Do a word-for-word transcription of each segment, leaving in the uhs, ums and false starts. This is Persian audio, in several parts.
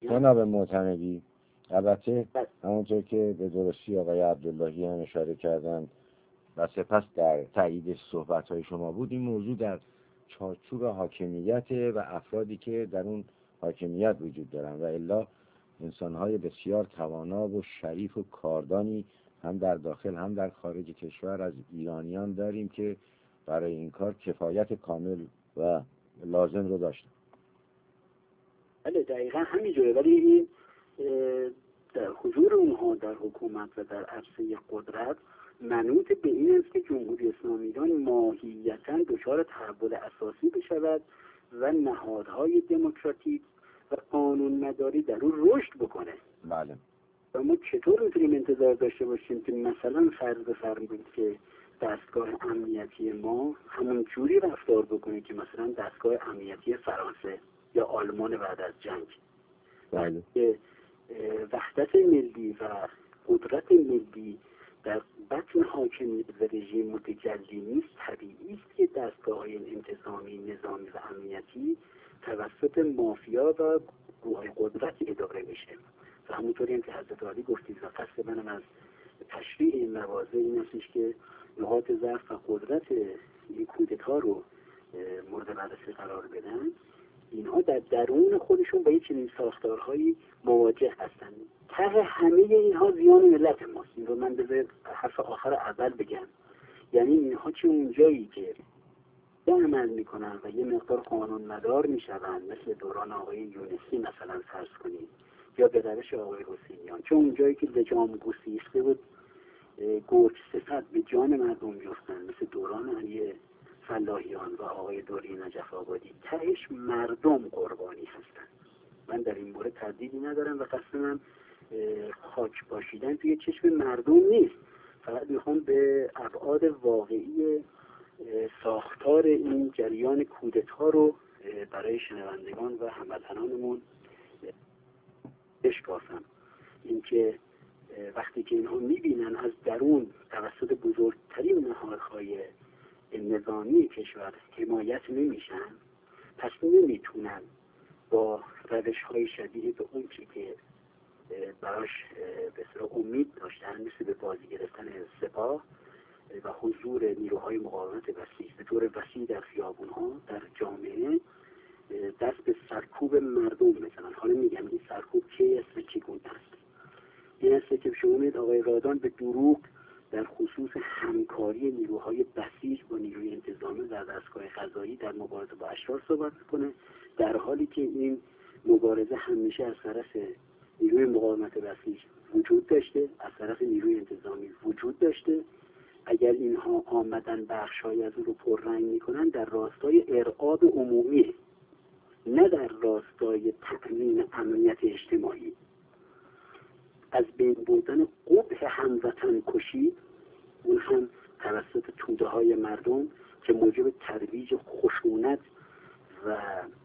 جناب معتمدی، البته همونطور که به درستی آقای عبداللهی هم اشاره کردن و سپس در تایید صحبت‌های شما بود، این موضوع در چارچوب حاکمیت و افرادی که در اون حاکمیت وجود دارن و الا انسان‌های بسیار توانا و شریف و کاردانی هم در داخل هم در خارج کشور از ایرانیان داریم که برای این کار کفایت کامل و لازم رو داشتن. بله دقیقا همینجوره، ولی این در حضور اونها در حکومت و در عرصه قدرت منوط به این است که جمهوری اسلامی ایران ماهیتاً دچار تحول اساسی بشود و نهادهای دموکراتیک و قانون مداری در اون رشد بکنه. بله. و ما چطور میتونیم انتظار داشته باشیم که مثلا فرض بفرمایید که دستگاه امنیتی ما همون جوری رفتار بکنه که مثلا دستگاه امنیتی فرانسه یا آلمان بعد از جنگ. بله. که وحدت ملی و قدرت ملی در بطن حاکمیت و رژیم متجلی نیست، طبیعی است که دستگاه‌های انتظامی، نظامی و امنیتی توسط مافیا و گروه‌های قدرت اداره میشه. و همونطوری هم که حضرت عالی گفتید و قصد منم از تشریح این مواضع این هستش که نقاط ضعف و قدرت این کودتا رو مورد بررسی قرار بدن. اینها در درون خودشون با یک چنین ساختارهایی مواجه هستند. ته همه اینها زیان ملت ماست. این رو من بذار حرف آخر اول بگم. یعنی اینها چه اونجایی که به عمل میکنن و یه مقدار قانون مدار میشوند، مثل دوران آقای یونسی مثلا فرض کنید، یا به روش آقای حسینیان، چه اونجایی که لجام گسیخته بود گرگ صفت به جان مردم میفتن، مثل دوران علی فلاحیان و آقای دوری نجف آبادی، تهش مردم قربانی هستن. من در این مورد تردیدی ندارم و قصدم خاک پاشیدن توی چشم مردم نیست، فقط میخوام به ابعاد واقعی ساختار این جریان کودتا رو برای شنوندگان و هموطنانمون بشکافم. اینکه وقتی که اینها میبینن از درون توسط بزرگترین نهادهای نظامی کشور حمایت نمیشن، پس نمیتونن با روش های شبیه به اون چی که براش به اصطلاح امید داشتن، مثل به بازی گرفتن سپاه و حضور نیروهای مقاومت وسیع به طور وسیع در خیابونها در جامعه، دست به سرکوب مردم بزنن. حالا میگم این سرکوب کی است و چگونه است. این است که شما می‌بینید آقای رادان به دروغ در خصوص همکاری نیروهای بسیج با نیروی انتظامی در دستگاه قضایی در مبارزه با اشرار صحبت میکنه، در حالی که این مبارزه همیشه از طرف نیروی مقاومت بسیج وجود داشته، از طرف نیروی انتظامی وجود داشته. اگر اینها آمدن بخش‌های از اون رو پررنگ میکنن در راستای ارعاب عمومی، نه در راستای تأمین امنیت اجتماعی. از بین بردن قبح هموطن کشی، اون هم توسط توده های مردم که موجب ترویج خشونت و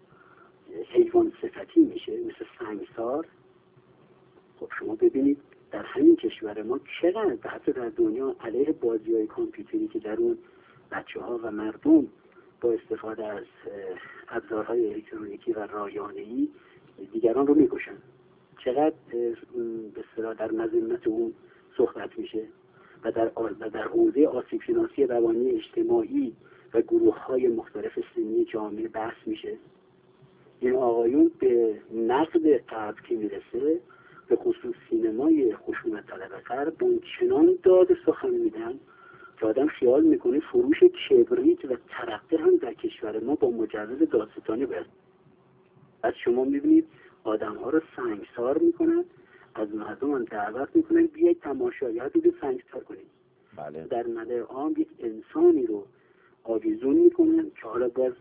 حیوان صفتی میشه، مثل سنگسار. خب شما ببینید در همین کشور ما چقدر حتی در دنیا علیه بازی های کامپیوتری که در اون بچه ها و مردم با استفاده از ابزارهای الکترونیکی و رایانه‌ای دیگران رو میکشن، چقدر به اصطلاح در مذمت اون صحبت میشه و در و در حوزه آسیب شناسی روانی اجتماعی و گروه های مختلف سنی جامعه بحث میشه. این آقایون به نقد غرب که میرسه، به خصوص سینمای خشونت طلب غرب، اون چنان داد سخن میدن که آدم خیال میکنه فروش کبریت و ترقه هم در کشور ما با مجوز دادستانی باید. از شما میبینید آدم ها رو سنگسار میکنن، از مردم هم دعوت میکنن بیاید تماشایات رو سنگسار کنید. بله. در ملأ عام یک انسانی رو آویزون میکنن که حالا باز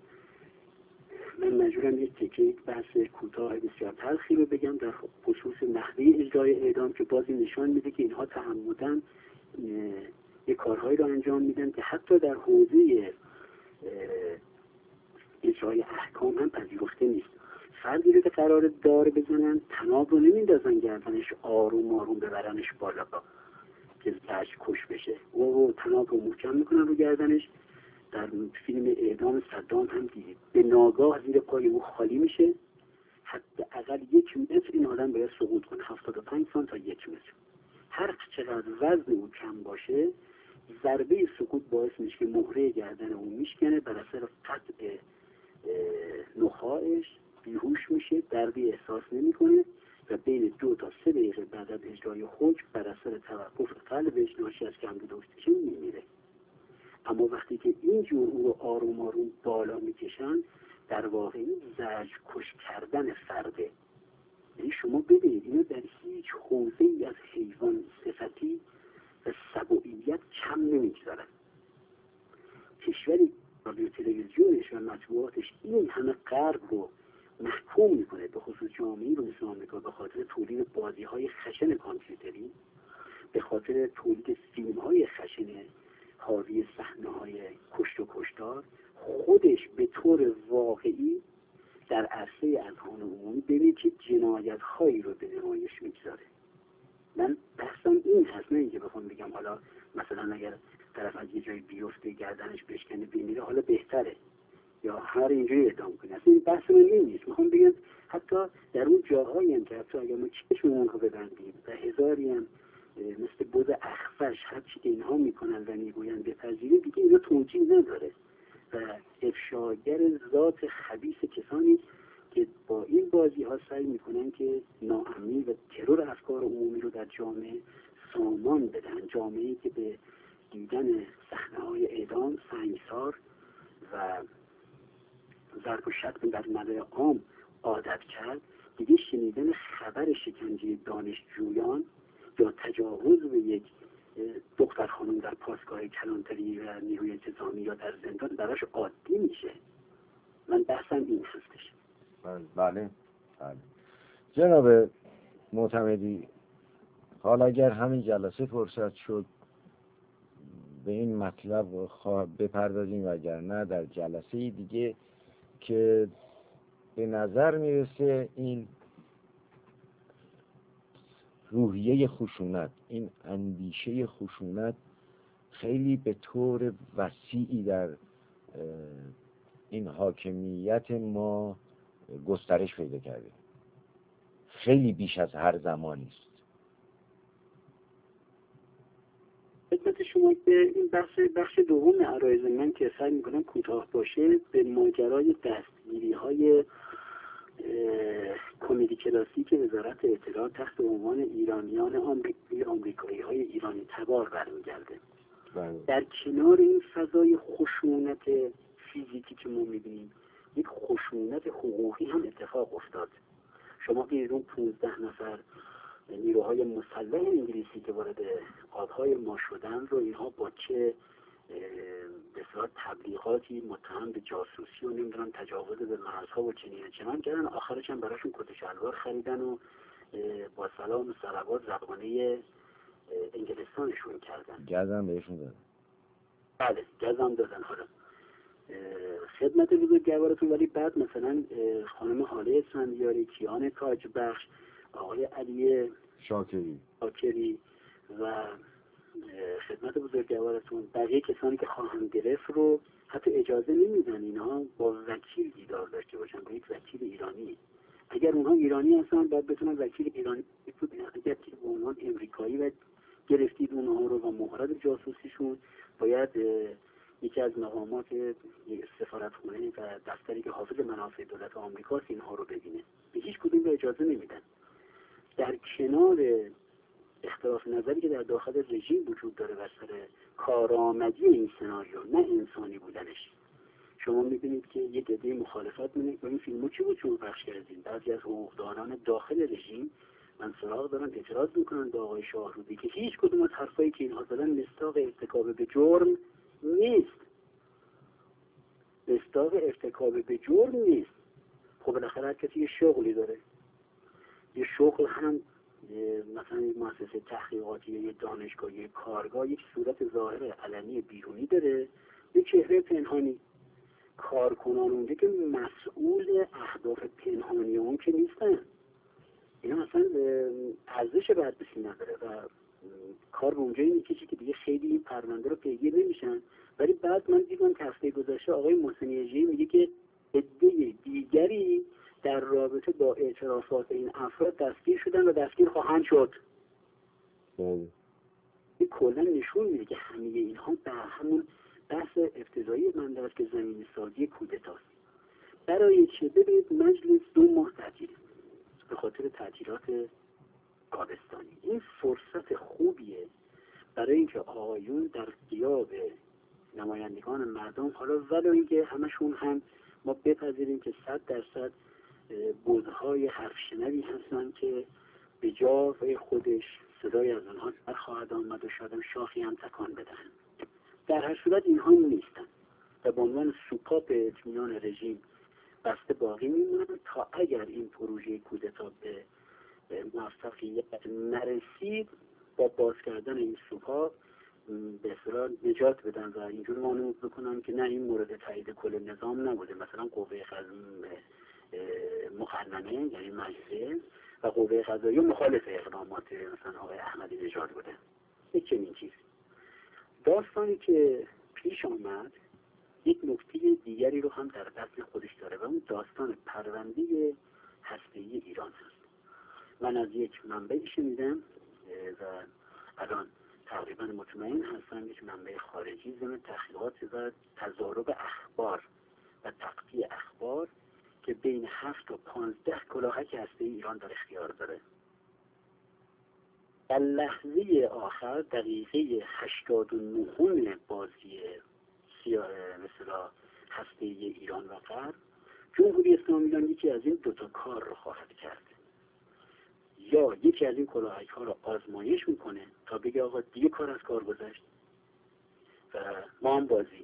من مجبورم یک تکه یک بحث کوتاه بسیار تلخی رو بگم در خصوص نحوه اجرای اعدام، که بازی نشان میده که اینها تعمدن یک کارهایی رو انجام میدن که حتی در حوزه اجرای احکام هم پذیرفته نیست. فردی رو که قرار دار بزنن، طناب رو نمیندازن گردنش، آروم آروم ببرنش بالا که زهش کش بشه، و طناب رو محکم میکنن رو گردنش. در فیلم اعدام صدام هم دیدید به ناگاه زیر پای او خالی میشه، حداقل یک متر این آدم باید سقوط کنه، هفتاد و پنج سانت تا یک متر. هر چقدر وزن او کم باشه، ضربه سقوط باعث میشه که مهره گردن او میشکنه، بر اثر قطع نخاعش بیهوش میشه، دردی احساس نمیکنه و بین دو تا سه دقیقه بعد از اجرای حکم بر اثر توقف قلبش ناشی از کمبود اکسیژن میمیره. اما وقتی که اینجور او رو آروم آروم بالا میکشن، در واقع این زجر کش کردن فرده. یعنی شما ببینید اینو در هیچ حوزه ای از حیوان صفتی و سبوعیت کم نمیگذارن. کشوری رادیو تلویزیونش و مطبوعاتش این همه غرب رو محکوم میکنه، به خصوص جامعه رو مثل آمریکا، به خاطر تولید بازی های خشن کامپیوتری، به خاطر تولید فیلم های خشن حاوی صحنه های کشت و کشتار، خودش به طور واقعی در عرصه اذهان عمومی ببینید که جنایت هایی رو به نمایش میگذاره. من بحثم این هست، نه اینکه بخوام بگم حالا مثلا اگر طرف از یه جایی بیفته گردنش بشکنه بمیره حالا بهتره یا هر اینجوری اعدام کنه. اصلا این بحث من این نیست. میخوام بگم حتی در اون جاهایی هم که حتی اگر ما چشممون رو ببندیم و هزاری هم مثل بود اخفش هر چی که اینها میکنن و میگوین بپذیرید، دیگه اینا توجیه نداره و افشاگر ذات خبیث کسانی که با این بازی ها سعی میکنن که ناامنی و ترور افکار عمومی رو در جامعه سامان بدن. جامعه‌ای که به دیدن صحنه‌های اعدام، سنگسار و ضرب و شتم در ملأ عام عادت کرد، دیگه شنیدن خبر شکنجه دانشجویان یا تجاوز به یک دختر خانم در پاسگاه کلانتری و نیروی انتظامی یا در زندان براش عادی میشه. من بحثم این هستش. بله بله جناب معتمدی، حالا اگر همین جلسه فرصت شد به این مطلب بپردازیم، وگرنه در جلسه دیگه که به نظر میرسه این روحیه خشونت، این اندیشه خشونت خیلی به طور وسیعی در این حاکمیت ما گسترش پیدا کرده، خیلی بیش از هر زمانی است. خدمت شما که این بخش بخش دوم عرایض من که سعی میکنم کوتاه باشه، به ماجرای دستگیری های کمدی کلاسیک وزارت اطلاعات تحت عنوان ایرانیان آمریکایی آمریکایی های ایرانی تبار برمیگرده. در کنار این فضای خشونت فیزیکی که ما میبینیم، یک خشونت حقوقی هم اتفاق افتاد. شما که اون پونزده نفر نیروهای مسلح انگلیسی که وارد آبهای ما شدن رو، اینها با چه بسیار تبلیغاتی متهم به جاسوسی و نمیدونم تجاوز به مرزها و چنین چنان کردن، آخرش هم براشون کت و شلوار خریدن و با سلام و صلوات زبانه انگلستانشون کردن. گزم بهشون دادن. بله گزم دادن. حالا خدمت بزرگوارتون، ولی بعد مثلا خانم حاله اسفندیاری، کیان تاج بخش، آقای علی شاکری شاکری و خدمت بزرگوارتون بقیه کسانی که خواهند گرفت رو حتی اجازه نمیدن اینها با وکیل دیدار داشته باشن، با یک وکیل ایرانی. اگر اونها ایرانی هستن باید بتونن وکیل ایرانی بتونن. اگر که به عنوان امریکایی و گرفتید اونها رو و مهارت جاسوسیشون، باید یکی از مقامات سفارتخونه و دفتری که حافظ منافع دولت آمریکاست اینها رو ببینه. به هیچ کدوم رو اجازه نمیدن. در کنار اختلاف نظری که در داخل رژیم وجود داره بر سر کارآمدی این سناریو، نه انسانی بودنش، شما میبینید که یک عده مخالفت میکنه. با این فیلمو چی بود چون پخش کردیم؟ بعضی از حقوقدانان داخل رژیم من سراغ دارن اعتراض میکنن به آقای شاهرودی که هیچ کدوم از حرفایی که اینها زدن مصداق ارتکاب به جرم نیست. مصداق ارتکاب به جرم نیست. خب بالاخره هر کسی یه شغلی داره. یه شغل هم مثلا یک مؤسسه تحقیقاتی یا یک دانشگاه یا کارگاه یک صورت ظاهر علنی بیرونی داره، یک چهره پنهانی. کارکنان اونجا که مسئول اهداف پنهانی اون که نیستن، اینا اصلا ارزش بررسی نداره و کار به اونجایی میکشه که دیگه خیلی این پرونده رو پیگیر نمیشن. ولی بعد من دیدم که هفته گذشته آقای محسنی اژه‌ای میگه که عده دیگری در رابطه با اعترافات این افراد دستگیر شدن و دستگیر خواهند شد. این کلا نشون میده که همه اینها در همون بحث ابتدایی من دارد که زمین سازی کودتاست. برای چه؟ ببینید مجلس دو ماه تعطیل به خاطر تعطیلات تابستانی. این فرصت خوبیه برای اینکه آقایون در غیاب نمایندگان مردم، حالا ولو اینکه همشون هم ما بپذیریم که صد درصد بزهای حرف شنوی هستن که به جای خودش صدای از آنها در خواهد آمد و شاید هم شاخی هم تکان بدهن. در هر صورت اینها نیستن و به عنوان سوپاپ اطمینان رژیم بسته باقی میمونن تا اگر این پروژه کودتا به موفقیت نرسید با باز کردن این سوپاپ به اصطلاح نجات بدن و اینجور مانور بکنن که نه این مورد تایید کل نظام نبوده، مثلا قوه مقننه یعنی مجلس و قوه قضاییه مخالف اقدامات مثلا آقای احمدی نژاد بوده. یک چنین چیز داستانی که پیش آمد یک نکته دیگری رو هم در دست خودش داره و اون داستان پرونده هسته‌ای ایران هست. من از یک منبعی شنیدم و الان تقریبا مطمئن هستم یک منبع خارجی ضمن تحقیقات و تضارب اخبار و تقطیع اخبار که بین هفت تا پانزده کلاهک هسته‌ای ایران در اختیار داره. در لحظه آخر دقیقه هشتاد و نه بازی مثلا هسته‌ای ایران و غرب، جمهوری اسلامی ایران یکی از این دوتا کار رو خواهد کرد. یا یکی از این کلاهک ها رو آزمایش میکنه تا بگه آقا دیگه کار از کار گذشت و ما هم بازی،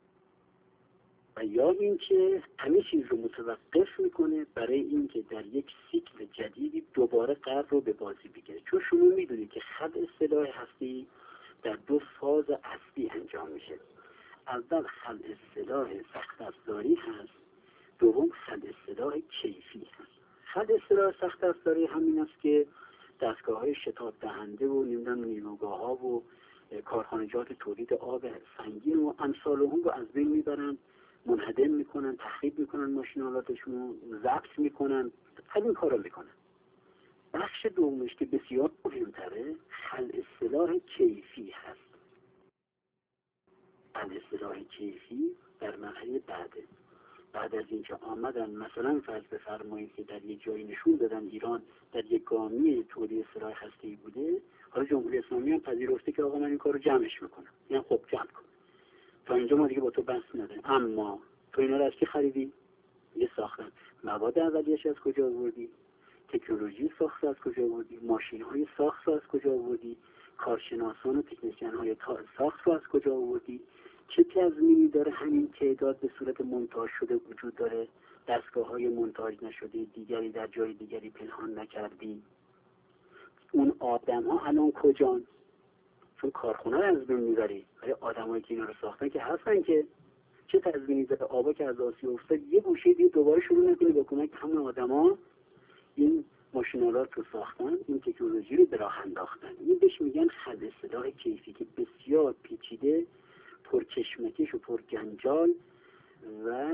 و یا اینکه همه چیز رو متوقف میکنه برای اینکه در یک سیکل جدیدی دوباره غرب رو به بازی بگیره. چون شما میدونید که خلع سلاح هستی در دو فاز اصلی انجام میشه. اول خلع سلاح سخت افزاری هست، دوم خلع سلاح کیفی هست. خلع سلاح سخت افزاری همین است که دستگاه های شتاب دهنده و نمیدونم نیروگاه ها و کارخانجات تولید آب سنگین و امثال هم رو از بین میبرن، منهدم میکنن، تخریب میکنن، ماشینالاتشون رو ضبط میکنن، همین کار رو میکنن. بخش دومش که بسیار مهمتره خلع سلاح کیفی هست. خلع سلاح کیفی در مرحله بعده، بعد از اینکه آمدن مثلا فرض بفرمایید که در یک جایی نشون دادن ایران در یک گامی تولید سلاح هسته‌ای بوده، حالا جمهوری اسلامی هم پذیرفته که آقا من این کار رو جمعش میکنم، یعنی خب جمع کن تا اینجا ما دیگه با تو بحث نداریم. اما تو اینا رو از کی خریدی؟ یه ساختن. مواد اولیه‌اش از کجا آوردی؟ تکنولوژی ساخت از کجا آوردی؟ ماشین‌های ساخت از کجا آوردی؟ کارشناسان و تکنسین‌های ساخت رو از کجا آوردی؟ چه تضمینی داره همین تعداد به صورت مونتاژ شده وجود داره، دستگاه‌های مونتاژ نشده دیگری در جای دیگری پنهان نکردی؟ اون آدم‌ها الان کجان؟ چون کارخونه رو از بین میبری، ولی آدمایی که اینا رو ساختن که هستن که چه تضمینی داره آبا که از آسیا افتاد یه گوشه دیگه دوباره شروع نکنه بکنه که همون آدما این ماشینالات رو ساختن، این تکنولوژی رو به راه انداختن. این بهش میگن خلع سلاح کیفی که بسیار پیچیده، پرکشمکش و پرگنجال و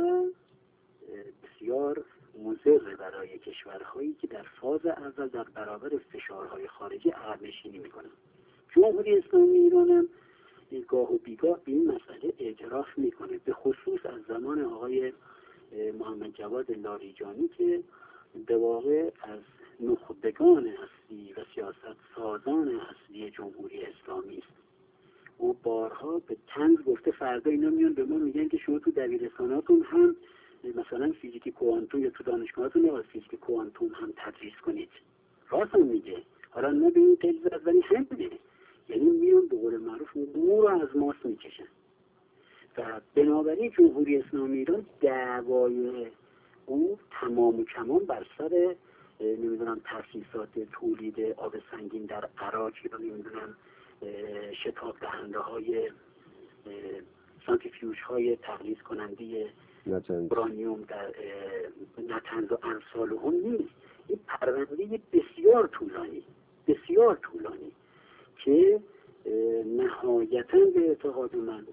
بسیار مضر برای کشورهایی که در فاز اول در برابر فشارهای خارجی عقب نشینی میکنن. جمهوری اسلامی ایران هم گاه و بیگاه به این مسئله اعتراف میکنه، به خصوص از زمان آقای محمد جواد لاریجانی که به واقع از نخبگان اصلی و سیاست سازان اصلی جمهوری اسلامی است. او بارها به طنز گفته فردا اینا میان به ما میگن که شما تو دبیرستاناتون هم مثلا فیزیک کوانتوم یا تو دانشگاهاتون نباید فیزیک کوانتوم هم تدریس کنید. راست هم میگه. حالا نه به این تلویز ولی هم میگه، یعنی میان به قول معروف مو رو از ماست میکشن. و بنابراین جمهوری اسلامی ایران دعوای او تمام و کمان بر سر نمیدونم تاسیسات تولید آب سنگین در عراق یا نمیدونم شتاب دهنده های سانتریفیوژ های تغلیظ کننده برانیوم در نتنز و امثال هم نیست. این پرونده بسیار طولانی بسیار طولانی که نهایتاً به اعتقاد من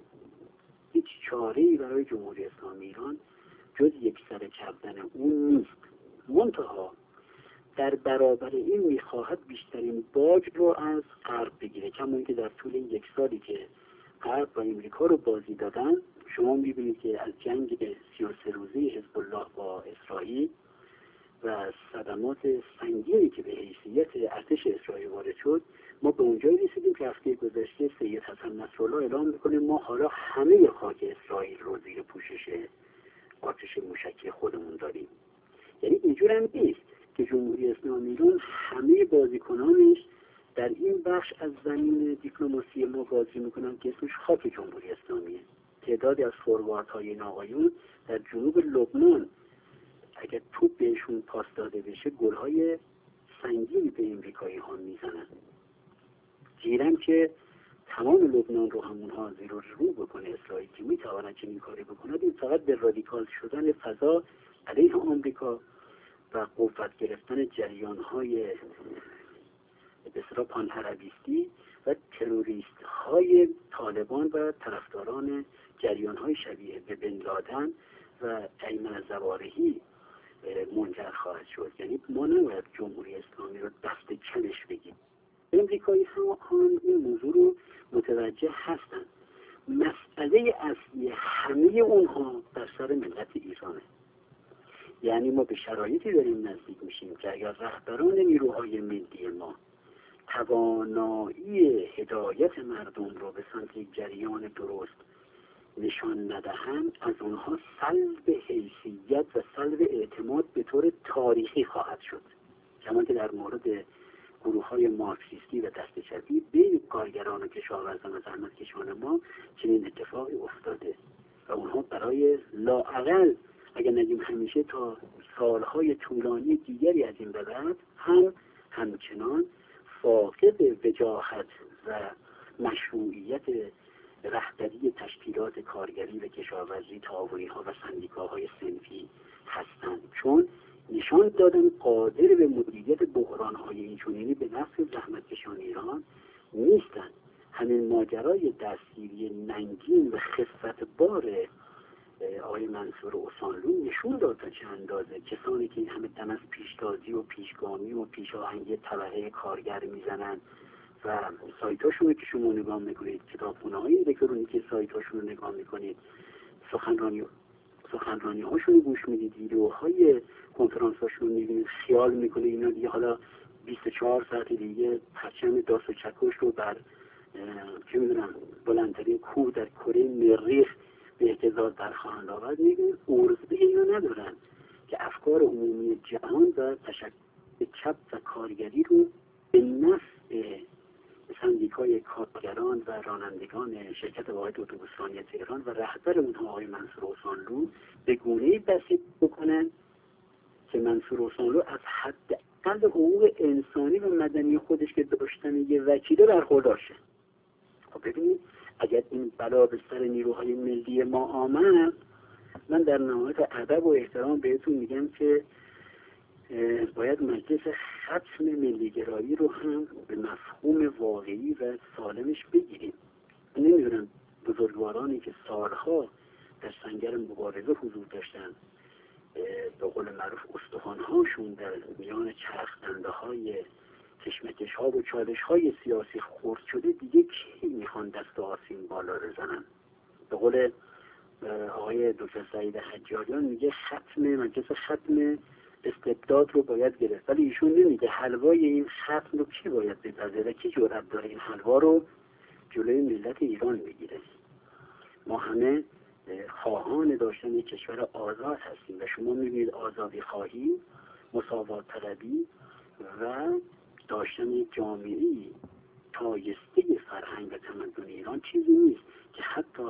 هیچ چاره‌ای برای جمهوری اسلامی ایران جز یک سر کردن اون نیست. منتها در برابر این میخواهد بیشترین باج رو از غرب بگیره، کما اینکه در طول این یک سالی که غرب و امریکا رو بازی دادن، شما میبینید که از جنگ سی و سه روزه حزب الله با اسرائیل و صدمات سنگینی که به حیثیت ارتش اسرائیل وارد شد، ما به اونجایی رسیدیم که هفته گذشته سید حسن نصرالله اعلام میکنه ما حالا همه خاک اسرائیل رو زیر پوشش آتش موشکی خودمون داریم. یعنی اینجور هم نیست که جمهوری اسلامی ایران همه بازیکنانش در این بخش از زمین دیپلماسی ما بازی میکنن که اسمش خاک جمهوری اسلامیه. تعدادی از فورواردهای این آقایون در جنوب لبنان اگر توپ بهشون پاس داده بشه گلهای سنگینی به امریکایی ها میزنن. گیرم که تمام لبنان رو همونها زیر و رو بکنه اسرائیل که میتواند چنین کاری بکنه، این فقط به رادیکال شدن فضا علیه آمریکا و قوت گرفتن جریان‌های به اصطلاح پانعربیستی و تروریست های طالبان و طرفداران جریان‌های شبیه به بن لادن و ایمن الظواهری منجر خواهد شد. یعنی ما نباید جمهوری اسلامی رو دست کمش بگیم. امریکایی هم این موضوع رو متوجه هستند. مسئله اصلی همه اونها در سر ملت ایرانه. یعنی ما به شرایطی داریم نزدیک میشیم که اگر رهبران نیروهای ملی ما توانایی هدایت مردم رو به سمت یک جریان درست نشان ندهند، از اونها سلب حیثیت و سلب اعتماد به طور تاریخی خواهد شد. کما که در مورد گروه های مارکسیستی و دست چپی بین کارگران و کشاورزان و زحمتکشان ما چنین اتفاقی افتاده و اونها برای لااقل اگر نگیم همیشه تا سالهای طولانی دیگری از این به بعد هم همچنان فاقد وجاهت و مشروعیت رهبری تشکیلات کارگری و کشاورزی، تعاونی ها و سندیکاهای صنفی هستند، چون نشان دادن قادر به مدیریت بحران های اینچنینی به نفع زحمتکشان ایران نیستند. همین ماجرای دستگیری ننگین و خفت بار آقای منصور اوسانلو نشون داد تا چه اندازه کسانی که این همه دم از پیشتازی و پیشگامی و پیشاهنگی طبقه کارگر میزنن و سایتاشون که شما نگاه میکنید، کتابخونه های الکترونیکی سایتاشون رو نگاه میکنید، سخنرانی سخنرانی هاشون رو گوش میدید، ویدیوهای کنفرانس هاشون رو میبینید، خیال میکنه اینا دیگه حالا بیست و چهار ساعت دیگه پرچم داس و چکش رو بر چه میدونم بلندترین کوه در کره مریخ به اهتزاز برخواهند آورد. میبینید ارزه اینو ندارن که افکار عمومی جهان و تشکل چپ و کارگری رو به نفع سندیکای کارگران و رانندگان شرکت واحد اتوبوسرانی تهران و رهبر اونها آقای منصور اوسانلو به گونه‌ای بسیج بکنن که منصور اوسانلو از حداقل حقوق انسانی و مدنی خودش که داشتن یه وکیل برخوردار شه. خب ببینید اگر این بلا به سر نیروهای ملی ما آمد، من در نهایت ادب و احترام بهتون میگم که باید مجلس ختم ملیگرایی رو هم به مفهوم واقعی و سالمش بگیریم. نمیدونم بزرگوارانی که سالها در سنگر مبارزه حضور داشتن، به قول معروف استخوان‌هاشون در میان چرخ دنده های کشمکش ها و چالش های سیاسی خرد شده، دیگه کی میخوان دست آسین بالا بزنن؟ به قول آقای دکتر سعید حجاریان میگه ختم مجلس ختم استبداد رو باید گرفت، ولی ایشون نمیگه حلوای این ختم رو کی باید بپزه و کی جرأت داره این حلوا رو جلوی ملت ایران بگیره. ما همه خواهان داشتن یک کشور آزاد هستیم و شما میبینید آزادی خواهی، مساوات طلبی و داشتن یک جامعه‌ای شایسته فرهنگ و تمدن ایران چیزی نیست که حتی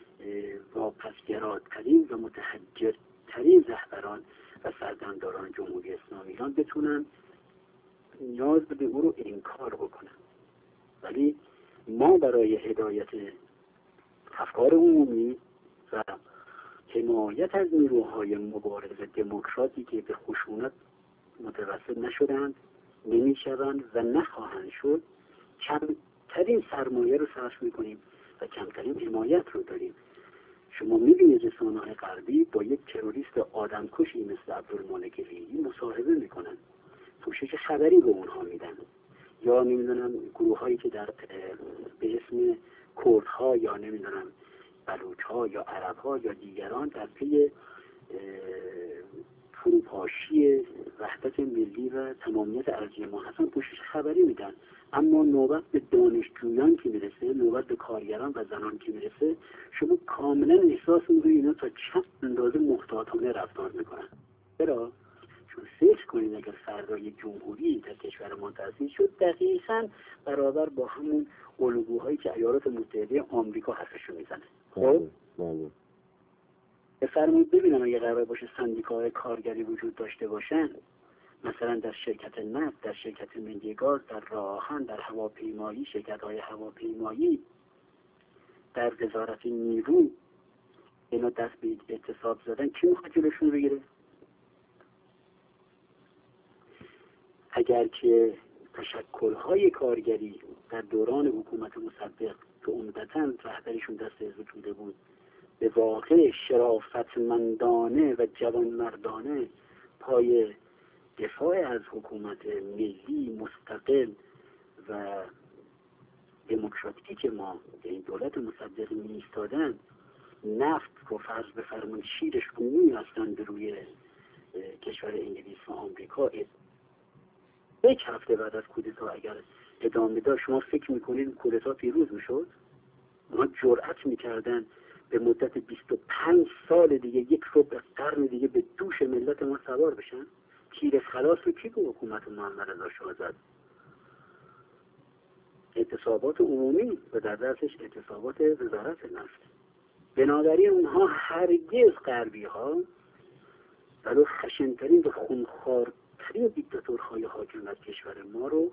واپسگراترین و متحجرترین رهبران و سردمداران جمهوری اسلامی ایران بتونن نیاز به او رو انکار بکنن. ولی ما برای هدایت افکار عمومی و حمایت از نیروهای مبارز دموکراتی که به خشونت متوسل نشدند، نمیشوند و نخواهند شد، کمترین سرمایه رو صرف میکنیم و کمترین حمایت رو داریم. شما میبینید رسانه‌های غربی با یک تروریست آدمکشی مثل عبدالمالک لیلی مصاحبه میکنن، پوشش خبری به اونها میدن، یا نمیدونم گروه هایی که در به اسم کردها یا نمیدونم بلوچ ها یا عرب ها یا دیگران در پی فروپاشی وحدت ملی و تمامیت ارضی ما هستن پوشش خبری میدن. اما نوبت به دانشجویان که میرسه، نوبت به کارگران و زنان که میرسه، شما کاملا احساس میکنید اینا تا چند اندازه محتاطانه رفتار میکنن. چرا؟ چون فکر کنید اگر فردا یک جمهوری در کشور ما تأسیس شد، دقیقاً برابر با همون الگوهایی که ایالات متحده آمریکا حرفشون میزنه. خب بفرمایید ببینم اگه قرار باشه سندیکاهای کارگری وجود داشته باشن، مثلا در شرکت نفت، در شرکت ملی گاز، در راه آهن، در هواپیمایی، شرکت‌های هواپیمایی، در وزارت نیرو، اینا دست به اعتصاب زدن، کی میخواد جلوشون بگیره؟ اگر که تشکل‌های کارگری در دوران حکومت مصدق که عمدتاً رهبریشون دست حزب توده بود به واقع شرافتمندانه و جوانمردانه پای دفاع از حکومت ملی مستقل و دموکراتیک ما به این دولت مصدق می ایستادن، نفت رو فرض بفرمایید شیرش رو می هستن به روی کشور انگلیس و آمریکا. یک هفته بعد از کودتا اگر ادامه داشت، شما فکر میکنید کودتا پیروز میشد؟ اونا جرأت میکردن به مدت بیست و پنج سال دیگه، یک ربع قرن دیگه به دوش ملت ما سوار بشن؟ تیر خلاص رو کی به حکومت محمد رضا شاه زد؟ اعتصابات عمومی و در درسش اعتصابات وزارت نفت. بنابراین اونها هرگز غربی ها ولو خشنترین و خونخوارترین دیکتاتورهای حاکم از کشور ما رو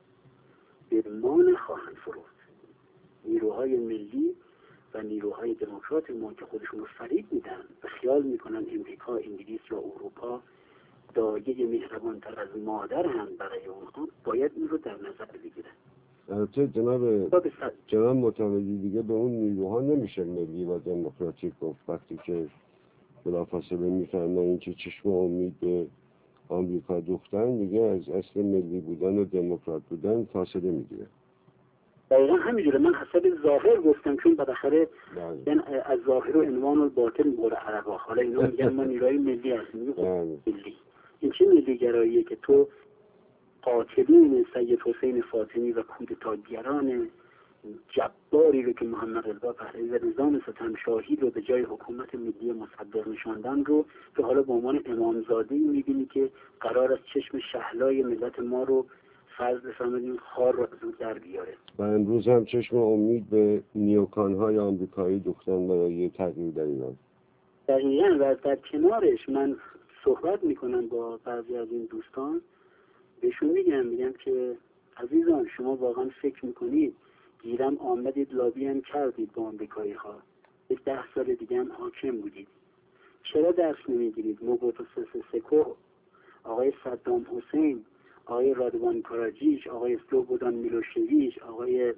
به ما نخواهند فروخت. نیروهای ملی و نیروهای دموکرات ما که خودشون رو فریب میدن و خیال میکنن امریکا، انگلیس یا اروپا دایه مهربانتر از مادر هم برای اونها، باید این رو در نظر بگیرن. البته جناب جناب معتمدی دیگه به اون نیروها نمیشه ملی و دموکراتیک گفت وقتی که بلافاصله میفهمن این که چشم امید به آمریکا دوختن، دیگه از اصل ملی بودن و دموکرات بودن فاصله میگیره. دقیقا همینجوره. من حسب ظاهر گفتم چون بالاخره از ظاهر و عنوان و باطن مورد عربا. حالا اینا میگن ما نیروهای ملی هستیم. ملی این چه ملی گراییه که تو قاتلین سید حسین فاطمی و کودتاگران جباری رو که محمد رضا پهلوی و نظام ستمشاهی رو به جای حکومت ملی مصدق نشاندن رو که حالا به عنوان امامزاده‌ای می‌بینی که قرار است چشم شهلای ملت ما رو فرض بفرمایید خار رو زود در بیاره. و امروز هم چشم امید به نیوکان‌های آمریکایی دوختن برای تغییر در ایران. دقیقاً. و در کنارش من صحبت میکنم با بعضی از این دوستان، بهشون میگم میگم که عزیزان شما واقعا فکر میکنید گیرم آمدید لابی هم کردید با آمریکایی ها، یک ده سال دیگه هم حاکم بودید، چرا درس نمیگیرید؟ موبوتو سسه سکو، آقای صدام حسین، آقای رادوان کاراجیچ، آقای سلوبودان میلوشویچ، آقای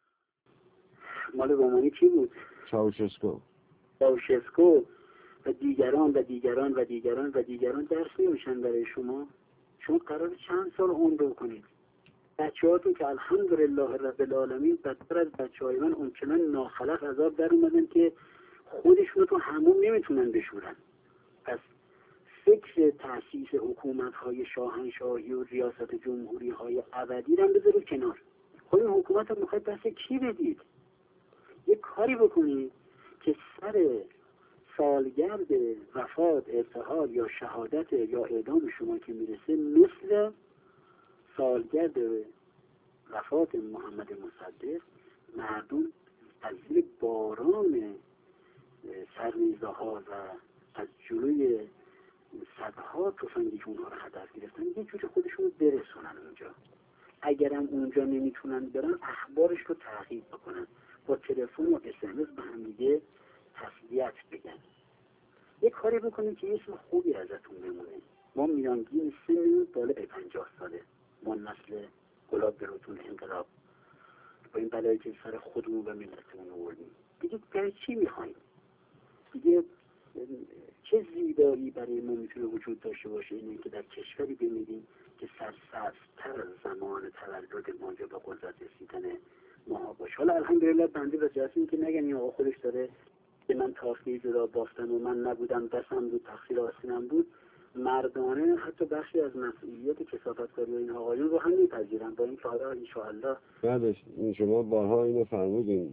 مال رومانی کی بود؟ چاوشسکو چاوشسکو و دیگران و دیگران و دیگران و دیگران درس نمیشن برای شما؟ شما قرار چند سال عمر کنید؟ بچه هاتون که الحمدلله رب العالمین بدتر از بچه های من اونچنان ناخلق عذاب در اومدن که خودشون تو همون نمیتونن بشورن. پس فکر تأسیس حکومت های شاهنشاهی و ریاست جمهوری های ابدی رو بذارید کنار. خود این حکومت رو میخواید دست کی بدید؟ یک کاری بکنید که سر سالگرد وفات، ارتحال یا شهادت یا اعدام شما که میرسه مثل سالگرد وفات محمد مصدق مردم از زیر باران سرنیزه ها و از جلوی صدها تفنگی که اونها رو هدف گرفتن یه جوری خودشون رو برسونن اونجا. اگرم اونجا نمیتونن برن اخبارش رو تحقیق بکنن، با تلفن و اس ام اس به هم دیگه تسلیت بگن. یک کاری بکنیم که اسم خوبی ازتون بمونه. ما میانگین سن بالای پنجاه ساله، ما نسل گلاب بروتون انقلاب با این بلایی که سر خودمون و ملتمون آوردیم دیگه برای چی میخوایم؟ دیگه چه زیبایی برای ما میتونه وجود داشته باشه اینه که در کشوری بمیریم که سرسبزتر از زمان تولد ما یا به قدرت رسیدن ما باشه. حالا الحمدلله بنده و جهت این که نگم این آقا خودش داره که من تاخیر جدا بافتم و من نبودم دستم بود تقصیر آستینم بود، مردانه حتی بخشی از مسئولیت کثافتکاری و این آقایون رو هم میپذیرن با این که حالا انشاءالله. بله شما بارها اینو فرمودین،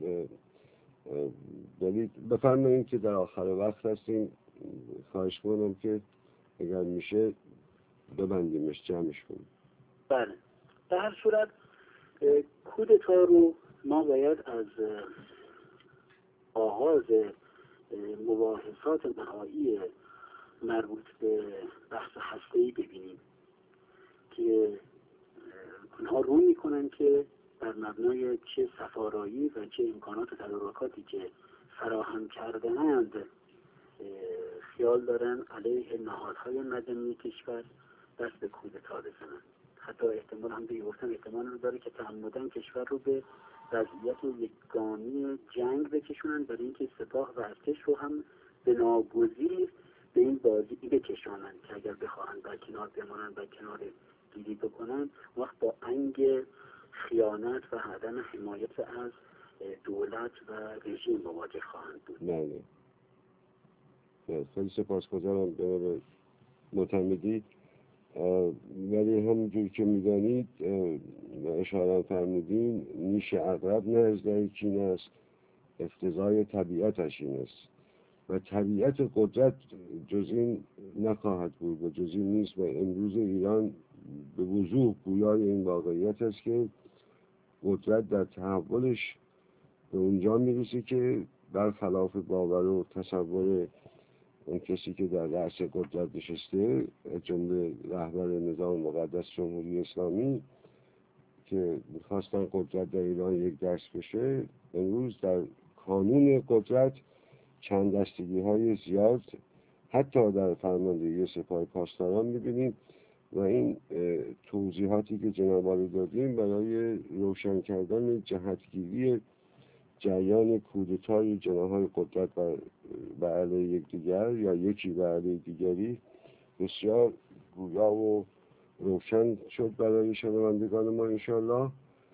ولی بفرمایید که در آخر وقت هستیم، خواهش کنم که اگر میشه ببندیمش، جمعش کنیم. بله در هر صورت کودتا رو ما باید از آغاز مباحثات نهایی مربوط به بحث هسته‌ای ببینیم که اونها رو میکنن که بر مبنای چه سفارایی و چه امکانات و تدارکاتی که فراهم کرده‌اند خیال دارن علیه نهادهای مدنی کشور دست به کودتا بزنن. حتی احتمال هم بی‌گفتن احتمال رو داره که تعمدن کشور رو به وضعیت یکگانی جنگ بکشونن برای اینکه سپاه و ارتش رو هم به ناگزیر به این بازی بکشانن که اگر بخواهن بر کنار بمانن بر کنار گیری بکنن وقت با انگ خیانت و عدم حمایت از دولت و رژیم مواجه خواهند بود. نه نه خیلی سپاسگزارم جناب معتمدی، ولی همونجور که میدانید اشاره فرمودین نیش عقرب نه ازدهی کین است، اقتضای طبیعتش این است و طبیعت قدرت جز این نخواهد بود و جز این نیست و امروز ایران به وضوح گویای این واقعیت است که قدرت در تحولش به اونجا میرسه که برخلاف باور و تصور اون کسی که در رأس قدرت نشسته جمله رهبر نظام مقدس جمهوری اسلامی که میخواستن قدرت در ایران یک دست بشه، امروز در قانون قدرت چند دستگی های زیاد حتی در فرماندهی سپاه پاسداران میبینیم و این توضیحاتی که جناب عالی دادیم برای روشن کردن جهتگیری جریان کودتای جناح‌های قدرت به علیه یکدیگر یا یکی به علیه دیگری بسیار گویا و روشن شد برای شنوندگان ما انشاءالله.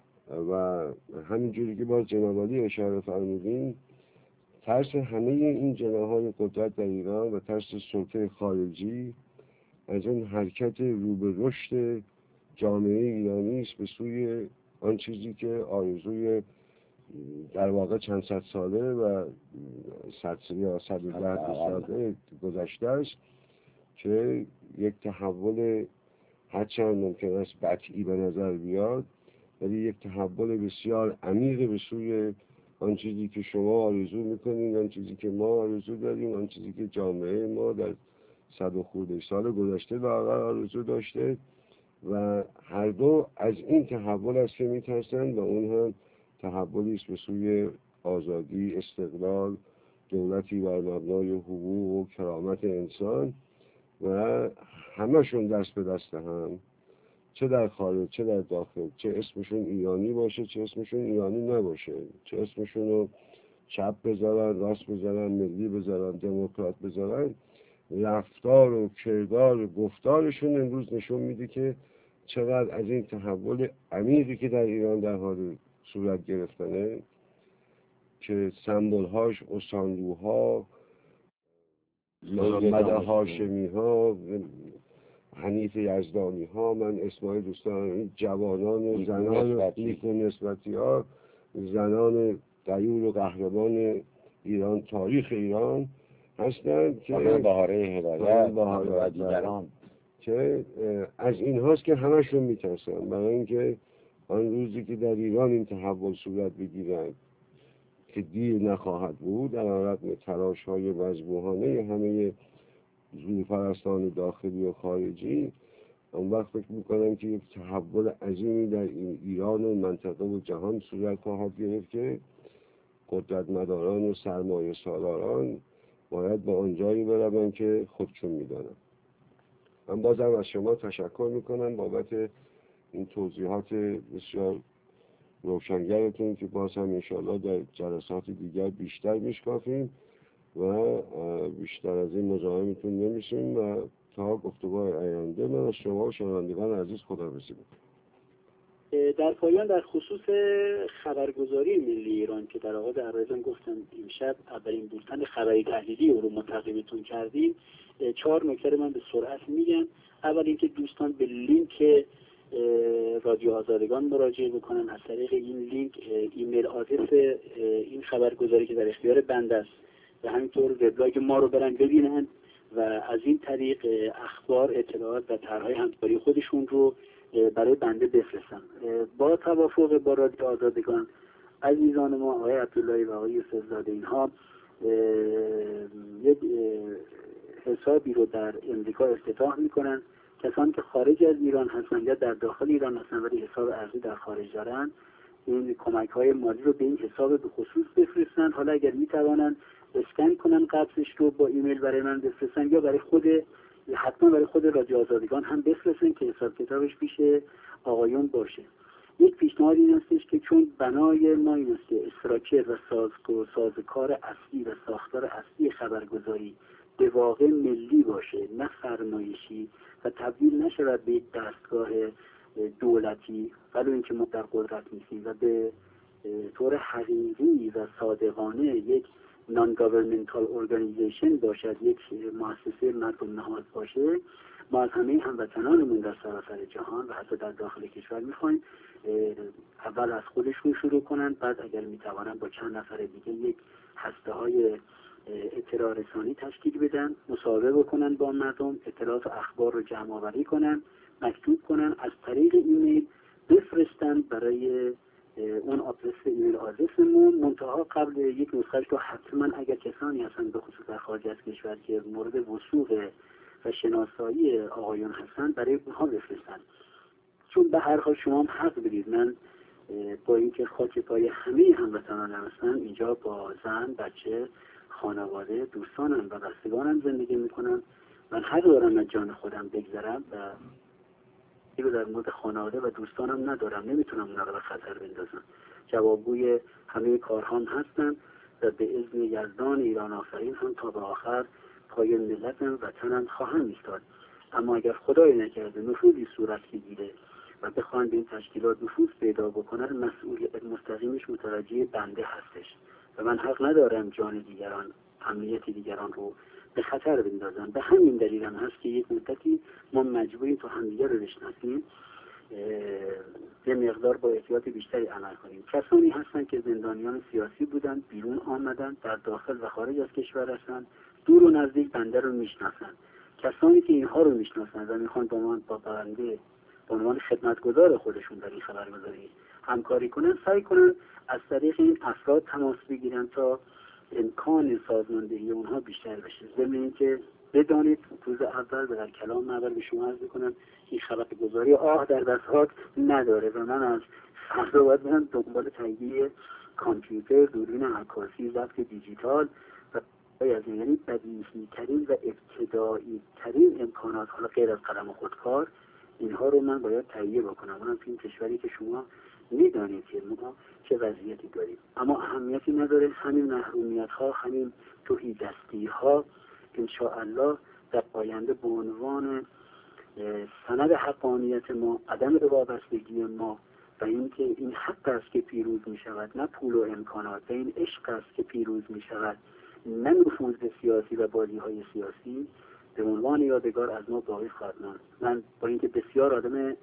و همینجوری که باز جناب عالی اشاره فرمودین، ترس همه این جناح‌های قدرت در ایران و ترس سلطه خارجی از اون حرکت رو به رشد جامعه ایرانی است به سوی آن چیزی که آرزوی در واقع چند صد ساله و صد یا صد و ده ساله گذشته است که یک تحول هرچند ممکن است بطئی به نظر بیاد ولی یک تحول بسیار عمیق به سوی آن چیزی که شما آرزو میکنید، آن چیزی که ما آرزو داریم، آن چیزی که جامعه ما در صد و خورده سال گذشته واقعا آرزو داشته و هر دو از این تحول است که میترسند و اون هم تحولی است به سوی آزادی، استقلال، دولتی بر مبنای حقوق و کرامت انسان و همه‌شون دست به دست هم، چه در خارج چه در داخل، چه اسمشون ایرانی باشه چه اسمشون ایرانی نباشه، چه اسمشون رو چپ بذارن، راست بذارن، ملی بذارن، دموکرات بذارن، رفتار و کردار و گفتارشون امروز نشون میده که چقدر از این تحول عمیقی که در ایران در حال صورت گرفتنه که سمبول‌هاش اسطوروها، محمد هاشمی ها، حنیف یزدانی ها، من اسمای دوستان این جوانان و زنان نیکو نسبتی ها، زنان غیور و قهرمان ایران، تاریخ ایران هستند که بهاره هدایت و دیگران که از این هاست که همشون میترسن برای اینکه آن روزی که در ایران این تحول صورت بگیرند که دیر نخواهد بود در رغم تلاش های مذبوحانه همه زورپرستان داخلی و خارجی، اون وقت فکر میکنم که یک تحول عظیمی در این ایران و منطقه و جهان صورت خواهد گرفت که قدرتمداران و سرمایه سالاران باید به آنجایی بروند که خودشون میدانند. من بازم از شما تشکر میکنم بابت این توضیحات بسیار روشنگرتون که باز هم انشاءالله در جلسات دیگر بیشتر میشکافیم و بیشتر از این مزاحمتون نمیشیم و تا گفتگوهای آینده من از شما و شنوندگان عزیز خداحافظی میکنم. در پایان در خصوص خبرگزاری ملی ایران که در آغاز عرضم گفتم امشب اولین بولتن خبری تحلیلی رو منتقبتون کردیم، چهار نکته من به سرعت میگم. اول اینکه دوستان به لینک رادیو آزادگان مراجعه بکنن. از طریق این لینک ایمیل آدرس این خبرگزاری که در اختیار بنده است و همینطور وبلاگ ما رو برن ببینن و از این طریق اخبار، اطلاعات و طرحهای همکاری خودشون رو برای بنده بفرستن. با توافق با رادیو آزادگان عزیزان ما آقای عبداللهی و آقای یوسفزاده اینها یک حسابی رو در امریکا افتتاح میکنن. کسانی که خارج از ایران هستن یا در داخل ایران هستن ولی حساب ارزی در خارج دارن، این کمک های مالی رو به این حساب به خصوص بفرستن. حالا اگر میتوانن اسکن کنن قبضش رو با ایمیل برای من بفرستن یا برای خود حتما برای خود رادیو آزادگان هم بفرستن که حساب کتابش پیش آقایون باشه. یک پیشنهاد این هستش که چون بنای ما این است که استراکچر و سازگار سازکار اصلی و ساختار اصلی خبرگزاری به واقع ملی باشه نه فرمایشی و تبدیل نشود به یک دستگاه دولتی، ولی اینکه ما در قدرت نیستیم و به طور حقیقی و صادقانه یک non-governmental organization باشد، یک مؤسسه مردم نهاد باشه. ما از همه هموطنانمون در سراسر جهان و حتی در داخل کشور میخوایم اول از خودشون شروع کنن، بعد اگر میتوانن با چند نفر دیگه یک هسته های اطلاع رسانی تشکیل بدن، مصاحبه بکنن با مردم، اطلاعات و اخبار رو جمع آوری کنن، مکتوب کنن، از طریق ایمیل بفرستن برای اون آدرس ایمیل آدرسمون. منتها قبل یک نسخهش رو حتما اگر کسانی هستن به خصوص در خارج از کشور که مورد وثوق و شناسایی آقایون هستن برای اونها بفرستن، چون به هر حال شما هم حق بدید. من با اینکه خاک پای همه هموطنان هستم اینجا با زن، بچه، خانواده، دوستانم و بستگانم زندگی میکنم. من حق دارم از جان خودم بگذرم و این رو در مورد خانواده و دوستانم ندارم، نمیتونم اونا رو به خطر بندازم. جوابگوی همه کارهام هستم و به اذن یزدان ایران آفرین هم تا به آخر پای ملتم وطنم خواهم ایستاد. اما اگر خدای نکرده نفوذی صورت بگیره و بخوان به این تشکیلات نفوذ پیدا بکنن، مسئولیت مستقیمش متوجه بنده هستش و من حق ندارم جان دیگران، امنیت دیگران رو به خطر بندازن. به همین دلیل هم هست که یک مدتی ما مجبوریم تا همدیگه رو بشناسیم یه مقدار با احتیاط بیشتری عمل کنیم. کسانی هستن که زندانیان سیاسی بودن، بیرون آمدن، در داخل و خارج از کشور هستن، دور و نزدیک بنده رو میشناسن. کسانی که اینها رو میشناسن و میخوان با من با بنده به عنوان خدمتگزار خودشون در این خبرگزاری همکاری کنن، سعی کنن از طریق این افراد تماس بگیرن تا امکان سازماندهی اونها بیشتر بشه. ضمن اینکه بدانید روز اول و در کلام اول به شما عرض کنم این خبرگزاری آه در دستات نداره و من از فردا باید برم دنبال تهیه کامپیوتر، دوربین عکاسی، ضبط دیجیتال و از این، یعنی بدیهی ترین و ابتدایی ترین امکانات، حالا غیر از قلم خودکار، اینها رو من باید تهیه بکنم. اونم تو این کشوری که شما میدانید که ما چه وضعیتی داریم، اما اهمیتی نداره. همین محرومیت ها، همین تهیدستی ها انشاءالله در آینده به عنوان سند حقانیت ما، عدم وابستگی ما و اینکه این حق است که پیروز می شود نه پول و امکانات، و این عشق است که پیروز می شود نه نفوذ سیاسی و بازی های سیاسی، به عنوان یادگار از ما باقی خواهد ماند. من با اینکه بسیار آدم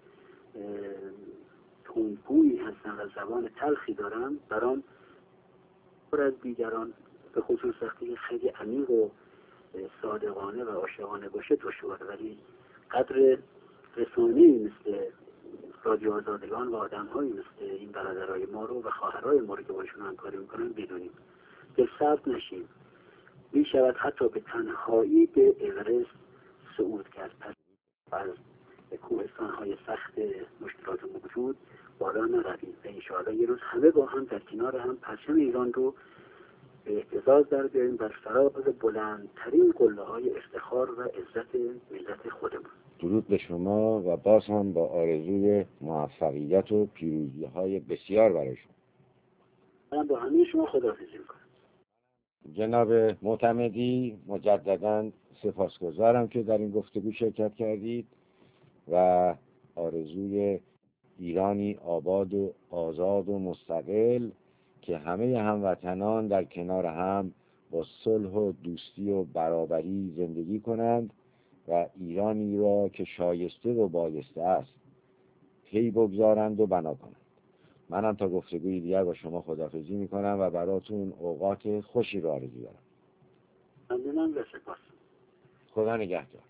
تندگویی هستم و زبان تلخی دارم، برام پر از دیگران به خصوص وقتی خیلی عمیق و صادقانه و عاشقانه باشه دشواره، ولی قدر رسانه‌ای مثل رادیو آزادگان و آدم‌هایی مثل این برادرای ما رو و خواهرای ما رو که باشون همکاری میکنن بدونیم. دلسرد نشیم. می شود حتی به تنهایی به اورست صعود کرد. پس از کوهستان‌های سخت مشکلات موجود بالا نرویم و انشاءالله یه روز همه با هم در کنار هم پرچم ایران رو به اهتزاز در بیاریم بر فراز بلندترین قله‌های افتخار و عزت ملت خودمون. درود به شما و باز هم با آرزوی موفقیت و پیروزی‌های بسیار برای شما. من با همه شما خداحافظی می‌کنم. جناب معتمدی، مجدداً سپاسگزارم که در این گفتگو شرکت کردید و آرزوی ایرانی آباد و آزاد و مستقل که همه هموطنان در کنار هم با صلح و دوستی و برابری زندگی کنند و ایرانی را که شایسته و بایسته است پی بگذارند و بنا کنند. منم تا گفتگوی دیگر با شما خداحافظی میکنم و براتون اوقات خوشی رو آرزو دارم. ممنونم و سپاس. خدا نگهدار.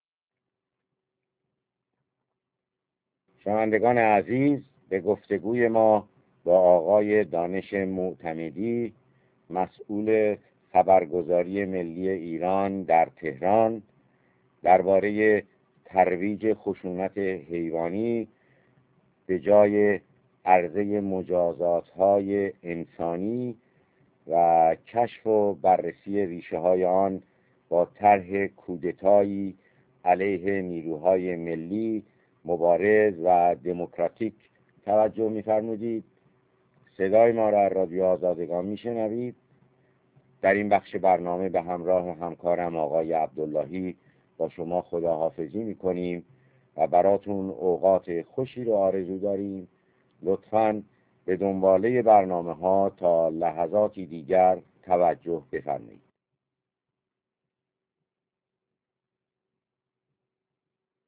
شنوندگان عزیز، به گفتگوی ما با آقای دانش معتمدی، مسئول خبرگزاری ملی ایران در تهران، درباره ترویج خشونت حیوانی به جای عرضه مجازات‌های انسانی و کشف و بررسی ریشه‌های آن با طرح کودتایی علیه نیروهای ملی مبارز و دموکراتیک توجه می‌فرمودید. صدای ما را از رادیو آزادگان میشنوید. در این بخش برنامه به همراه همکارم آقای عبداللهی با شما خداحافظی میکنیم و براتون اوقات خوشی رو آرزو داریم. لطفاً به دنباله برنامه ها تا لحظاتی دیگر توجه بفرمایید.